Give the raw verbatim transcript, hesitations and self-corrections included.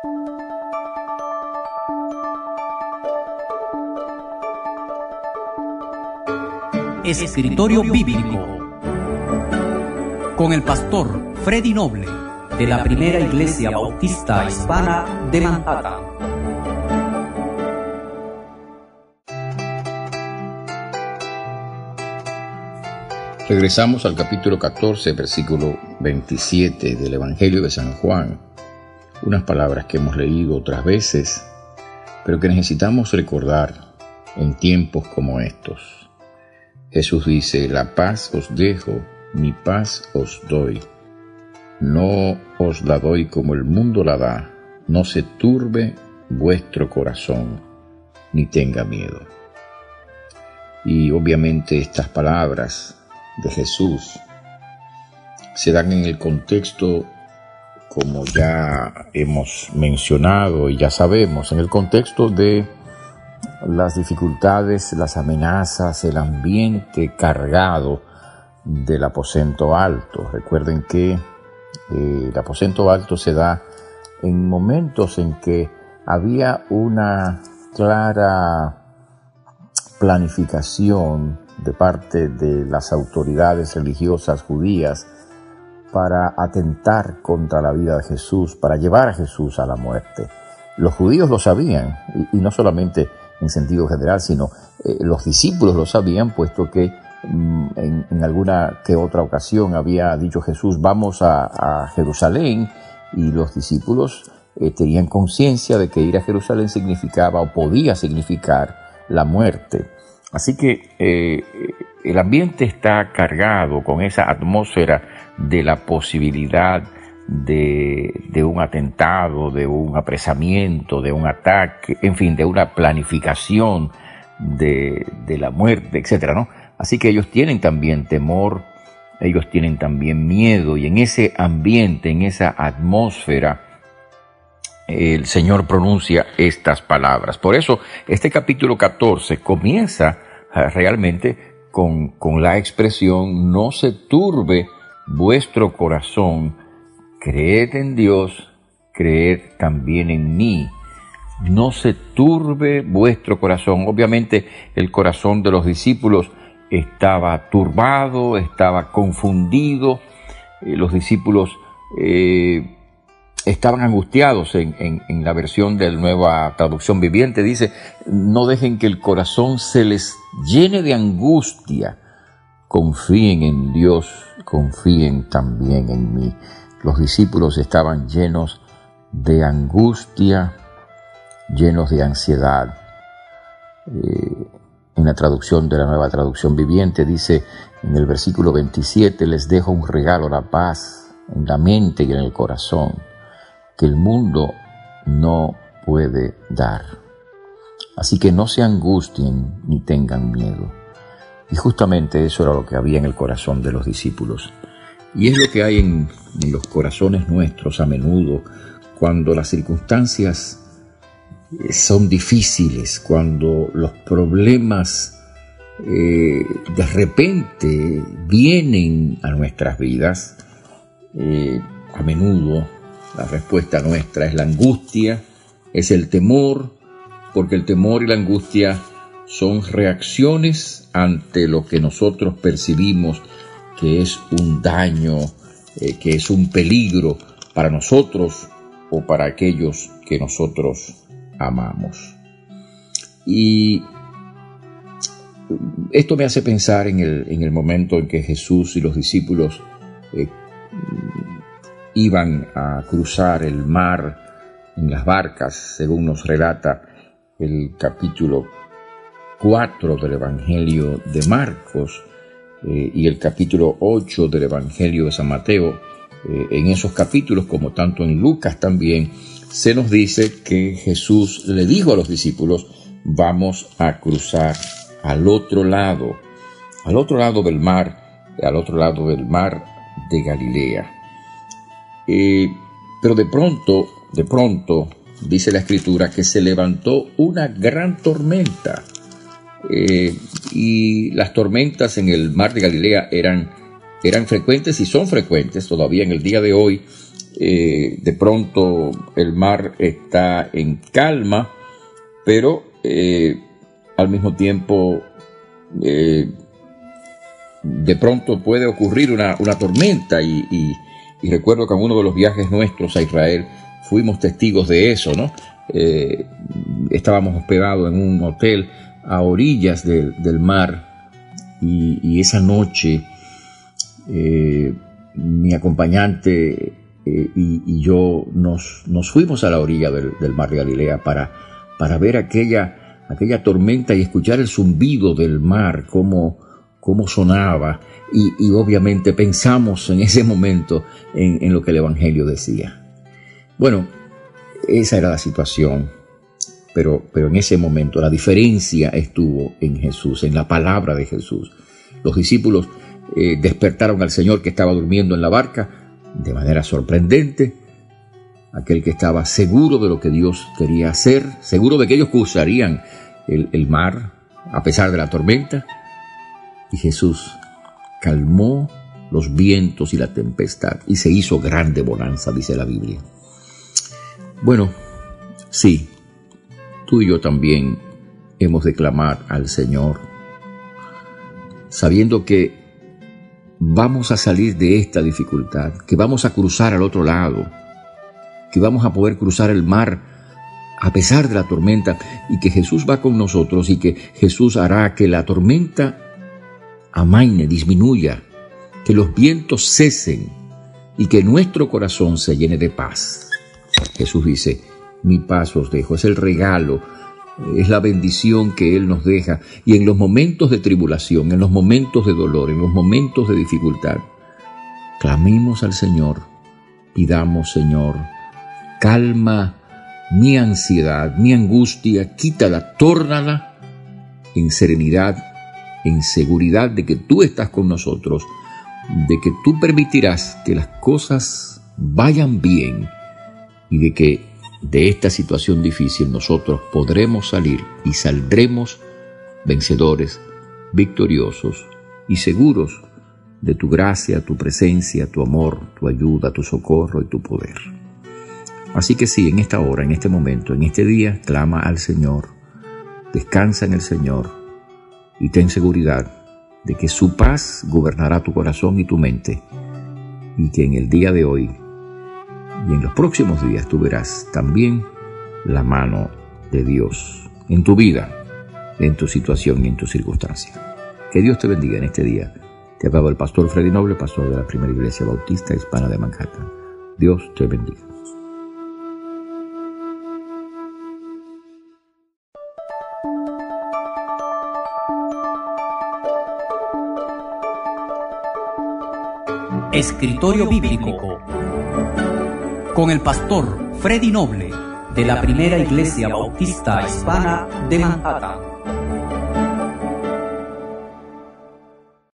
Escritorio Bíblico con el pastor Freddy Noble de la Primera Iglesia Bautista Hispana de Manhattan. Regresamos al capítulo catorce, versículo veintisiete del Evangelio de San Juan. Unas palabras que hemos leído otras veces, pero que necesitamos recordar en tiempos como estos. Jesús dice: la paz os dejo, mi paz os doy. No os la doy como el mundo la da. No se turbe vuestro corazón, ni tenga miedo. Y obviamente estas palabras de Jesús se dan en el contexto, como ya hemos mencionado y ya sabemos, en el contexto de las dificultades, las amenazas, el ambiente cargado del aposento alto. Recuerden que eh, el aposento alto se da en momentos en que había una clara planificación de parte de las autoridades religiosas judías para atentar contra la vida de Jesús, para llevar a Jesús a la muerte. Los judíos lo sabían, y, y no solamente en sentido general, sino eh, los discípulos lo sabían, puesto que mm, en, en alguna que otra ocasión había dicho Jesús: vamos a, a Jerusalén, y los discípulos eh, tenían conciencia de que ir a Jerusalén significaba o podía significar la muerte. Así que eh, el ambiente está cargado con esa atmósfera de la posibilidad De, de un atentado, de un apresamiento, de un ataque, en fin, de una planificación de, de la muerte, etcétera, ¿no? Así que ellos tienen también temor, ellos tienen también miedo, y en ese ambiente, en esa atmósfera, el Señor pronuncia estas palabras. Por eso este capítulo catorce comienza realmente con, con la expresión: no se turbe vuestro corazón. Creed en Dios, creed también en mí. No se turbe vuestro corazón. Obviamente el corazón de los discípulos estaba turbado, estaba confundido. Eh, los discípulos eh, estaban angustiados. En, en, en la versión de la Nueva Traducción Viviente dice: no dejen que el corazón se les llene de angustia. Confíen en Dios, confíen también en mí. Los discípulos estaban llenos de angustia, llenos de ansiedad. Eh, en la traducción de la Nueva Traducción Viviente dice en el versículo veintisiete: les dejo un regalo, la paz, en la mente y en el corazón, que el mundo no puede dar. Así que no se angustien ni tengan miedo. Y justamente eso era lo que había en el corazón de los discípulos. Y es lo que hay en, en los corazones nuestros a menudo, cuando las circunstancias son difíciles, cuando los problemas eh, de repente vienen a nuestras vidas. Eh, a menudo la respuesta nuestra es la angustia, es el temor, porque el temor y la angustia son reacciones ante lo que nosotros percibimos que es un daño, eh, que es un peligro para nosotros o para aquellos que nosotros amamos. Y esto me hace pensar en el, en el momento en que Jesús y los discípulos eh, iban a cruzar el mar en las barcas, según nos relata el capítulo cuatro del Evangelio de Marcos, Eh, y el capítulo ocho del Evangelio de San Mateo. Eh, en esos capítulos, como tanto en Lucas también, se nos dice que Jesús le dijo a los discípulos: vamos a cruzar al otro lado, al otro lado del mar, al otro lado del mar de Galilea. Eh, pero de pronto, de pronto, dice la Escritura que se levantó una gran tormenta. Eh, y las tormentas en el mar de Galilea eran, eran frecuentes y son frecuentes todavía en el día de hoy, eh, de pronto el mar está en calma, pero eh, al mismo tiempo eh, de pronto puede ocurrir una, una tormenta y, y, y recuerdo que en uno de los viajes nuestros a Israel fuimos testigos de eso, ¿no? Eh, estábamos hospedados en un hotel a orillas del, del mar y, y esa noche eh, mi acompañante eh, y, y yo nos, nos fuimos a la orilla del, del mar de Galilea para, para ver aquella, aquella tormenta y escuchar el zumbido del mar, cómo, cómo sonaba y, y obviamente pensamos en ese momento en, en lo que el Evangelio decía. Bueno, esa era la situación, pero, pero en ese momento la diferencia estuvo en Jesús, en la palabra de Jesús. Los discípulos eh, despertaron al Señor que estaba durmiendo en la barca de manera sorprendente, aquel que estaba seguro de lo que Dios quería hacer, seguro de que ellos cruzarían el, el mar a pesar de la tormenta, y Jesús calmó los vientos y la tempestad y se hizo grande bonanza, dice la Biblia. Bueno, sí, tú y yo también hemos de clamar al Señor, sabiendo que vamos a salir de esta dificultad, que vamos a cruzar al otro lado, que vamos a poder cruzar el mar a pesar de la tormenta y que Jesús va con nosotros y que Jesús hará que la tormenta amaine, disminuya, que los vientos cesen y que nuestro corazón se llene de paz. Jesús dice, mi paz os dejo, es el regalo, es la bendición que Él nos deja. Y en los momentos de tribulación, en los momentos de dolor, en los momentos de dificultad, clamemos al Señor, pidamos, Señor, calma mi ansiedad, mi angustia, quítala, tórnala en serenidad, en seguridad de que tú estás con nosotros, de que tú permitirás que las cosas vayan bien, y de que de esta situación difícil nosotros podremos salir y saldremos vencedores, victoriosos y seguros de tu gracia, tu presencia, tu amor, tu ayuda, tu socorro y tu poder. Así que sí, en esta hora, en este momento, en este día, clama al Señor, descansa en el Señor y ten seguridad de que su paz gobernará tu corazón y tu mente, y que en el día de hoy y en los próximos días tú verás también la mano de Dios en tu vida, en tu situación y en tu circunstancia. Que Dios te bendiga en este día. Te hablaba el pastor Freddy Noble, pastor de la Primera Iglesia Bautista Hispana de Manhattan. Dios te bendiga. Escritorio Bíblico con el pastor Freddy Noble de la Primera Iglesia Bautista Hispana de Manhattan.